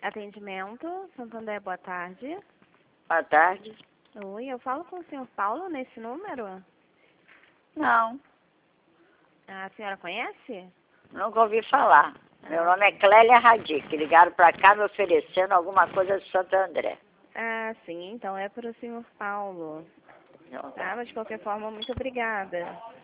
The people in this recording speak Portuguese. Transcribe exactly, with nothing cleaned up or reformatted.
Atendimento, Santander, boa tarde. Boa tarde. Oi, eu falo com o senhor Paulo nesse número? Não, A senhora conhece? nunca ouvi falar. Meu nome é Clélia Radic. Ligaram para cá me oferecendo alguma coisa de Santo André. Ah, sim, então é para o senhor Paulo. Tá, mas de qualquer forma, muito obrigada.